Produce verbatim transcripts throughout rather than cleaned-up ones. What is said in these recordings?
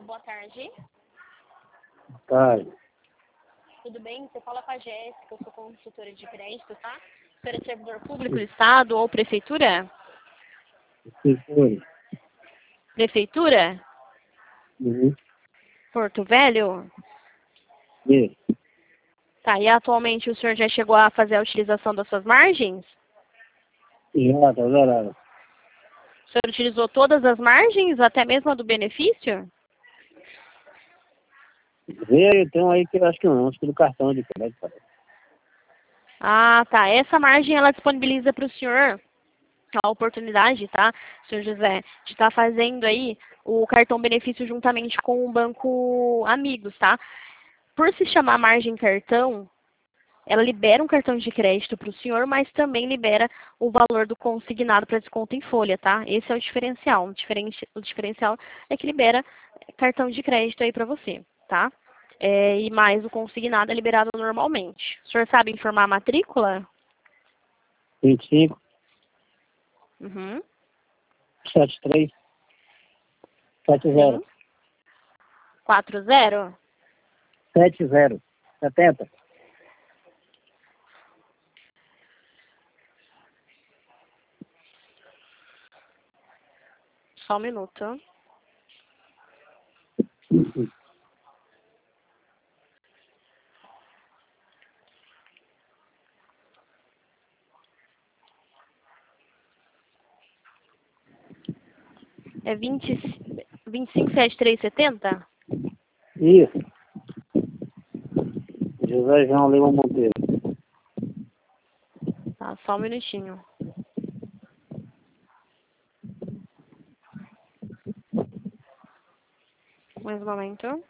boa tarde. Tarde. Tudo bem? Você fala com a Jéssica, eu sou consultora de crédito, tá? Você é servidor público do Estado ou Prefeitura? Prefeitura. Prefeitura? Uhum. Porto Velho? Isso. Tá, e atualmente o senhor já chegou a fazer a utilização das suas margens? Já, tá zerado. O senhor utilizou todas as margens, até mesmo a do benefício? Veio, tem um aí que eu acho que não, acho que do cartão de crédito. Cara. Ah, tá. Essa margem, ela disponibiliza para o senhor a oportunidade, tá, senhor José, de estar fazendo aí o cartão benefício juntamente com o Banco Amigos, tá? Por se chamar margem cartão, ela libera um cartão de crédito para o senhor, mas também libera o valor do consignado para desconto em folha, tá? Esse é o diferencial. O, diferente, o diferencial é que libera cartão de crédito aí para você, tá? É, e mais o consignado é liberado normalmente. O senhor sabe informar a matrícula? vinte e cinco, Uhum. setenta e três, setenta. Sim. quatro zero? setenta. setenta. Só um minuto. É vinte, vinte e cinco, setenta e três, setenta? Isso. José João Lima Monteiro. Tá, só um minutinho. Mais um momento.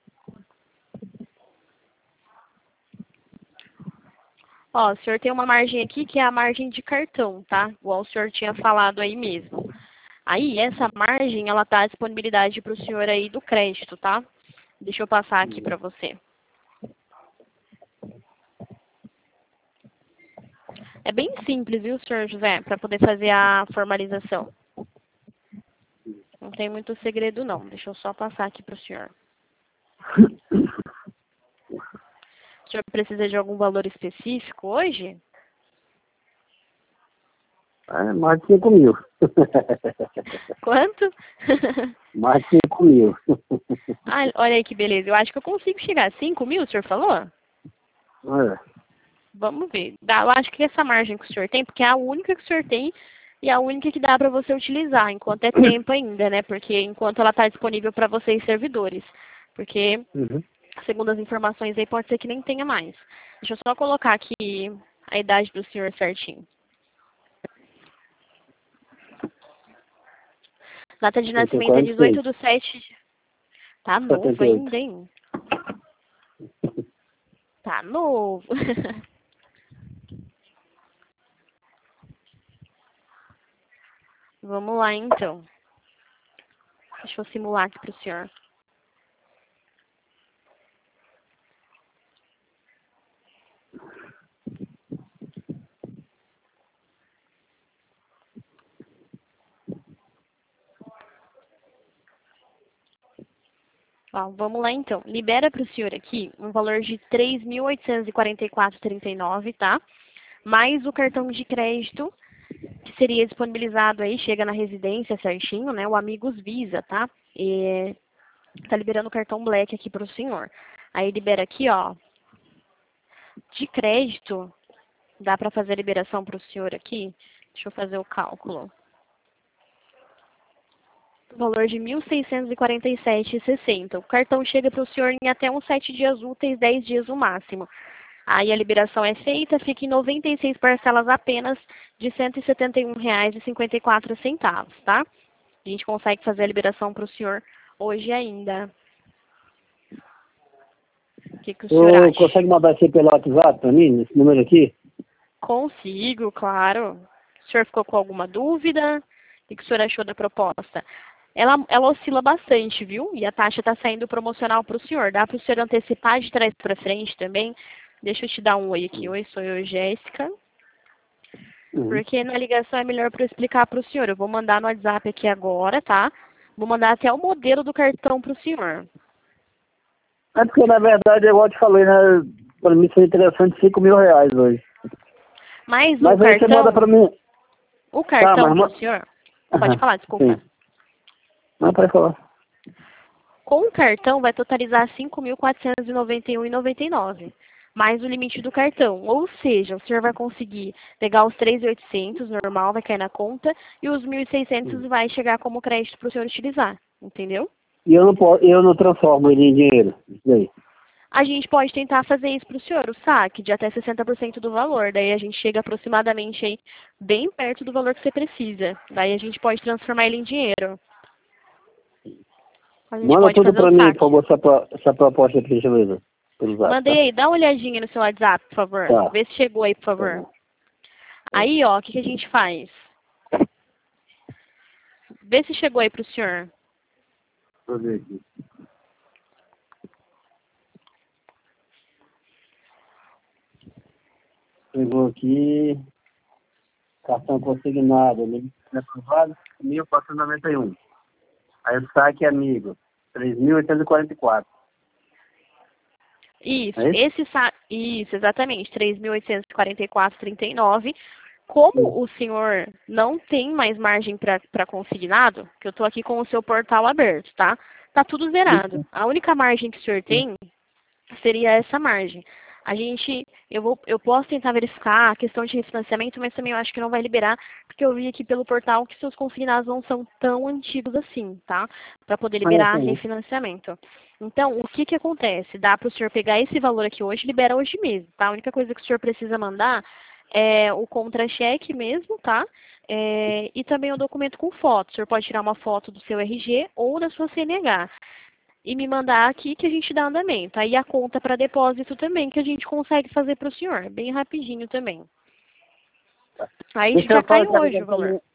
Ó, o senhor tem uma margem aqui que é a margem de cartão, tá? Igual o senhor tinha falado aí mesmo. Aí, essa margem, ela tá à disponibilidade para o senhor aí do crédito, tá? Deixa eu passar aqui para você. É bem simples, viu, senhor José, para poder fazer a formalização. Não tem muito segredo, não. Deixa eu só passar aqui para o senhor. O senhor precisa de algum valor específico hoje? É, mais de cinco mil. Quanto? Mais de cinco mil. Ah, olha aí que beleza. Eu acho que eu consigo chegar a cinco mil, o senhor falou? É. Vamos ver. Dá, eu acho que essa margem que o senhor tem, porque é a única que o senhor tem e a única que dá para você utilizar, enquanto é tempo ainda, né? Porque enquanto ela está disponível para vocês servidores. Porque, Uhum. segundo as informações aí, pode ser que nem tenha mais. Deixa eu só colocar aqui a idade do senhor certinho. Data de Eu tenho nascimento é quarenta e seis. dezoito do sete. Tá novo setenta e oito. ainda, hein? Tá novo. Vamos lá, então. Deixa eu simular aqui para o senhor. Ó, vamos lá, então. Libera para o senhor aqui um valor de três mil oitocentos e quarenta e quatro reais e trinta e nove centavos, tá? Mais o cartão de crédito, que seria disponibilizado aí, chega na residência certinho, né? O Amigos Visa, tá? E tá liberando o cartão Black aqui para o senhor. Aí libera aqui, ó, de crédito, dá para fazer a liberação para o senhor aqui? Deixa eu fazer o cálculo. Valor de mil seiscentos e quarenta e sete reais e sessenta centavos. O cartão chega para o senhor em até uns sete dias úteis, dez dias no máximo. Aí a liberação é feita, fica em noventa e seis parcelas apenas de cento e setenta e um reais e cinquenta e quatro centavos, tá? A gente consegue fazer a liberação para o senhor hoje ainda. O que, que o senhor Ô, acha? consegue mandar aqui pelo WhatsApp pra mim, nesse número aqui? Consigo, claro. O senhor ficou com alguma dúvida? O que, que o senhor achou da proposta? Ela, ela oscila bastante, viu? E a taxa está saindo promocional para o senhor. Dá para o senhor antecipar de trás para frente também? Deixa eu te dar um oi aqui. Oi, sou eu, Jéssica. Uhum. Porque na ligação é melhor para eu explicar para o senhor. Eu vou mandar no WhatsApp aqui agora, tá? Vou mandar até o modelo do cartão para o senhor. É porque, na verdade, igual eu te falei, né? Para mim foi interessante cinco mil reais hoje. Mas, Mas o aí você cartão... manda para mim... O cartão Tá, mas... para o senhor... Pode Aham, falar, desculpa. sim. Não, pode falar. Com o cartão vai totalizar cinco mil quatrocentos e noventa e um reais e noventa e nove centavos, mais o limite do cartão. Ou seja, o senhor vai conseguir pegar os três mil e oitocentos normal, vai cair na conta, e os mil e seiscentos Hum. vai chegar como crédito para o senhor utilizar, entendeu? E eu não, posso, eu não transformo ele em dinheiro. Isso daí. A gente pode tentar fazer isso para o senhor, o saque de até sessenta por cento do valor. Daí a gente chega aproximadamente aí bem perto do valor que você precisa. Daí a gente pode transformar ele em dinheiro. A gente Manda pode tudo fazer para o mim, por saque. favor, essa, pro- essa proposta aqui, deixa eu ver. Pelo zap, Mandei tá? aí, dá uma olhadinha no seu WhatsApp, por favor. Tá. Vê se chegou aí, por Tá favor. bom. Aí, ó, o que, que a gente faz? Vê se chegou aí pro senhor. Deixa eu ver aqui. Chegou aqui. Cartão consignado, limite aprovado, mil quatrocentos e noventa e um. Aí o saque amigo, três mil oitocentos e quarenta e quatro. Isso, É isso? esse sa... Isso, exatamente, três mil oitocentos e quarenta e quatro reais e trinta e nove centavos. Como o senhor não tem mais margem para consignado, que eu estou aqui com o seu portal aberto, tá? Tá tudo zerado. A única margem que o senhor tem seria essa margem. A gente, eu, vou, eu posso tentar verificar a questão de refinanciamento, mas também eu acho que não vai liberar, porque eu vi aqui pelo portal que seus consignados não são tão antigos assim, tá? Para poder Ah, é, liberar tem. refinanciamento. Então, o que que acontece? Dá para o senhor pegar esse valor aqui hoje e libera hoje mesmo, tá? A única coisa que o senhor precisa mandar é o contra-cheque mesmo, tá? É, e também o documento com foto. O senhor pode tirar uma foto do seu R G ou da sua C N H e me mandar aqui que a gente dá andamento. Aí a conta para depósito também, que a gente consegue fazer para o senhor, bem rapidinho também. Aí Deixa já eu só cai entrar em hoje o contato com a valor. minha,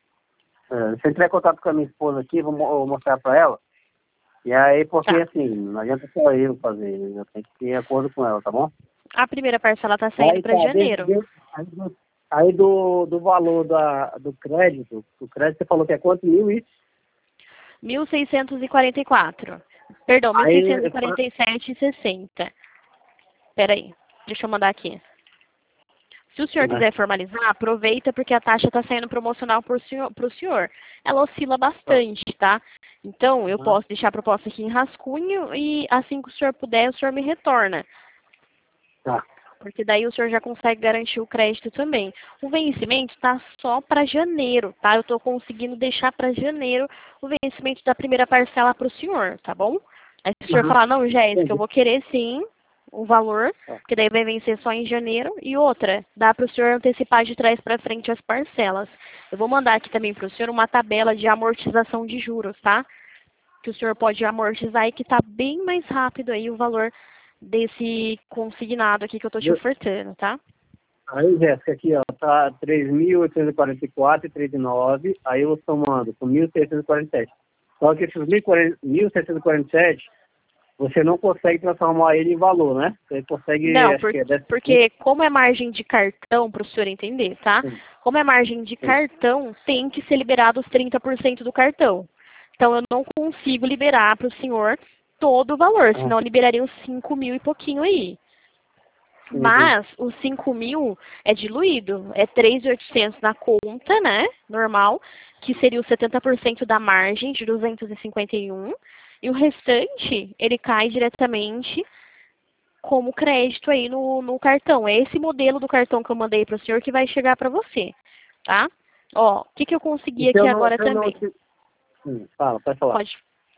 é, se eu entrar em contato com a minha esposa aqui, vou, mo- vou mostrar para ela. E aí, porque Tá. assim, não adianta só eu fazer, eu tenho que ter acordo com ela, tá bom? A primeira parcela está saindo Aí para tá, de- janeiro. de- aí, do, aí do, do valor da, do crédito, o crédito você falou que é quanto? Mil e... mil seiscentos e quarenta e quatro. Perdão, mil Aí, seiscentos e quarenta e sete e sessenta. Espera aí, deixa eu mandar aqui. Se o senhor né? quiser formalizar, aproveita porque a taxa está saindo promocional para o senhor, pro senhor. Ela oscila bastante, tá? Então, eu posso deixar a proposta aqui em rascunho e assim que o senhor puder, o senhor me retorna. Tá. Porque daí o senhor já consegue garantir o crédito também. O vencimento está só para janeiro, tá? Eu estou conseguindo deixar para janeiro o vencimento da primeira parcela para o senhor, tá bom? Aí se o senhor Uhum. falar, não, Jéssica, eu Entendi. vou querer sim o valor, Tá. porque daí vai vencer só em janeiro. E outra, dá para o senhor antecipar de trás para frente as parcelas. Eu vou mandar aqui também para o senhor uma tabela de amortização de juros, tá? Que o senhor pode amortizar e que está bem mais rápido aí o valor desse consignado aqui que eu estou te Eu- ofertando, tá? Aí, Jéssica, aqui, ó, tá três mil oitocentos e quarenta e quatro e trinta e nove, aí eu somando com mil seiscentos e quarenta e sete. Só que esses mil seiscentos e quarenta e sete, você não consegue transformar ele em valor, né? Você consegue, Não, acho por- que é dez por cento. porque como é margem de cartão, para o senhor entender, tá? Sim, Como é margem de sim. cartão, tem que ser liberado os trinta por cento do cartão. Então, eu não consigo liberar para o senhor todo o valor, Ah, senão eu liberaria os cinco mil e pouquinho aí. entendi. Mas os cinco mil é diluído, é três mil e oitocentos na conta, né, normal, que seria os setenta por cento da margem de duzentos e cinquenta e um, e o restante, ele cai diretamente como crédito aí no, no cartão. É esse modelo do cartão que eu mandei para o senhor que vai chegar para você, tá? Ó, o que, que eu E consegui se aqui eu não, agora se eu não, também? se... Hum, fala, pode falar. Pode.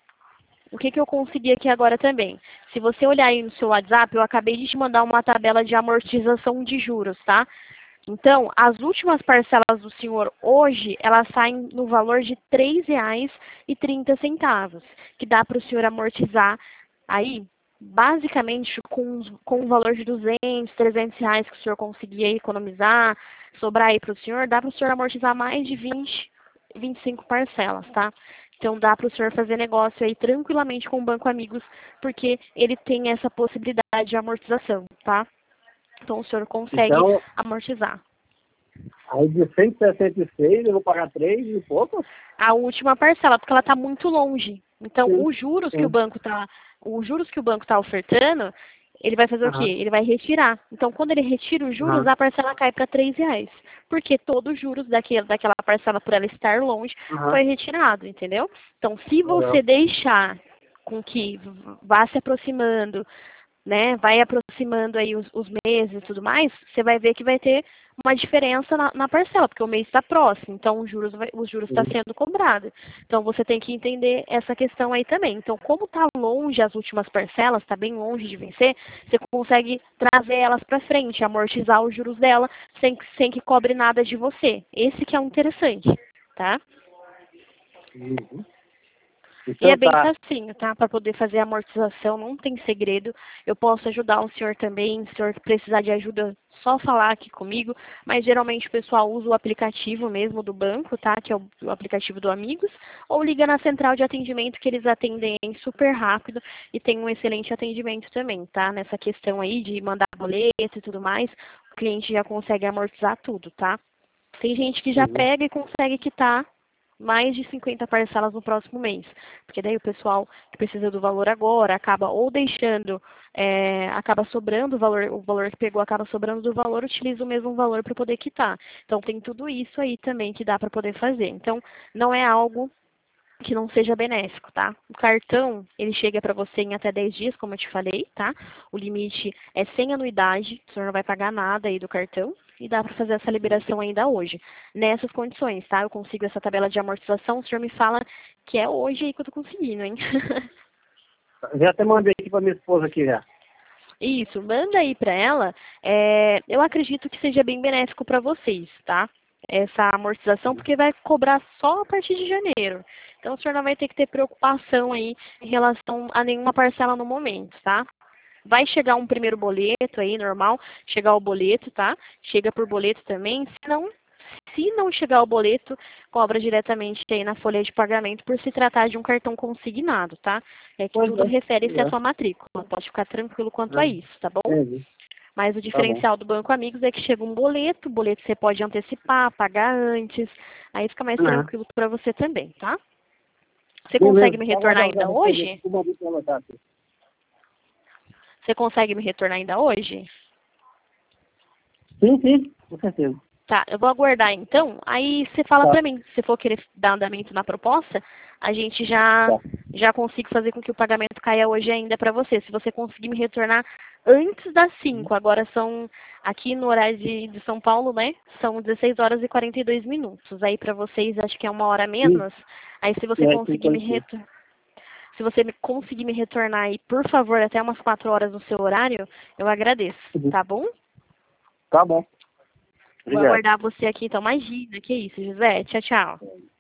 O que, que eu consegui aqui agora também? Se você olhar aí no seu WhatsApp, eu acabei de te mandar uma tabela de amortização de juros, tá? Então, as últimas parcelas do senhor hoje, elas saem no valor de três reais e trinta centavos, que dá para o senhor amortizar aí, basicamente, com, com um valor de duzentos, trezentos reais que o senhor conseguir aí economizar, sobrar aí para o senhor, dá para o senhor amortizar mais de vinte, vinte e cinco parcelas, tá? Então, dá para o senhor fazer negócio aí tranquilamente com o Banco Amigos, porque ele tem essa possibilidade de amortização, tá? Então, o senhor consegue Então, amortizar. Aí de cento e sessenta e seis eu vou pagar três e pouco? A última parcela, porque ela está muito longe. Então, Sim, os juros sim. que o banco está, os juros que o banco está ofertando, ele vai fazer o quê? Aham, Ele vai retirar. Então, quando ele retira os juros, aham, a parcela cai para três reais. Porque todos os juros daquele, daquela parcela, por ela estar longe, aham. foi retirado, entendeu? Então, se Legal. você deixar com que vá se aproximando, né, vai aproximando aí os, os meses e tudo mais, você vai ver que vai ter uma diferença na, na parcela, porque o mês está próximo, então os juros vai, os juros está Sim. sendo cobrado. Então você tem que entender essa questão aí também. Então, como está longe as últimas parcelas, está bem longe de vencer, você consegue trazer elas para frente, amortizar os juros dela sem, que- sem que cobre nada de você. Esse que é o interessante, tá? Uhum. E é Então bem tá. facinho, tá? Para poder fazer a amortização, não tem segredo. Eu posso ajudar o senhor também, se o senhor precisar de ajuda, só falar aqui comigo. Mas geralmente o pessoal usa o aplicativo mesmo do banco, tá? Que é o, o aplicativo do Amigos. Ou liga na central de atendimento que eles atendem super rápido e tem um excelente atendimento também, tá? Nessa questão aí de mandar boleto e tudo mais, o cliente já consegue amortizar tudo, tá? Tem gente que já Uhum. pega e consegue quitar mais de cinquenta parcelas no próximo mês. Porque daí o pessoal que precisa do valor agora acaba ou deixando, é, acaba sobrando o valor, o valor que pegou acaba sobrando do valor, utiliza o mesmo valor para poder quitar. Então tem tudo isso aí também que dá para poder fazer. Então não é algo que não seja benéfico, tá? O cartão, ele chega para você em até dez dias, como eu te falei, tá? O limite é sem anuidade, o senhor não vai pagar nada aí do cartão e dá para fazer essa liberação ainda hoje. Nessas condições, tá? Eu consigo essa tabela de amortização, o senhor me fala que é hoje aí que eu tô conseguindo, hein? Já até mandei aqui pra minha esposa aqui já. Isso, manda aí para ela. É, eu acredito que seja bem benéfico para vocês, tá? Essa amortização, porque vai cobrar só a partir de janeiro. Então, o senhor não vai ter que ter preocupação aí em relação a nenhuma parcela no momento, tá? Vai chegar um primeiro boleto aí, normal, chegar o boleto, tá? Chega por boleto também. Se não, se não chegar o boleto, cobra diretamente aí na folha de pagamento por se tratar de um cartão consignado, tá? É que Pois tudo é. refere-se Pois à é. sua matrícula. Pode ficar tranquilo quanto a Ah, isso, tá bom? entendi. Mas o Tá bom. diferencial do Banco Amigos é que chega um boleto, o boleto você pode antecipar, pagar antes, aí fica mais Aham. tranquilo para você também, tá? Você consegue Beleza, me só retornar aguardar ainda a resposta hoje? aqui. Eu mandei pra ela, tá? Você consegue me retornar ainda hoje? Sim, sim, com certeza. Tá, eu vou aguardar então. Aí você fala Tá, pra mim, se for querer dar andamento na proposta, a gente já tá. já consigo fazer com que o pagamento caia hoje ainda pra você. Se você conseguir me retornar antes das cinco, agora são aqui no horário de, de São Paulo, né? São dezesseis horas e quarenta e dois minutos. Aí pra vocês acho que é uma hora Sim, menos. Aí se você é, sim, conseguir me pode ser. retornar se você me conseguir me retornar aí, por favor, até umas quatro horas no seu horário, eu agradeço, Uhum. tá bom? Tá bom. Vou Obrigado. aguardar você aqui então. Imagina, que isso, José. Tchau, tchau.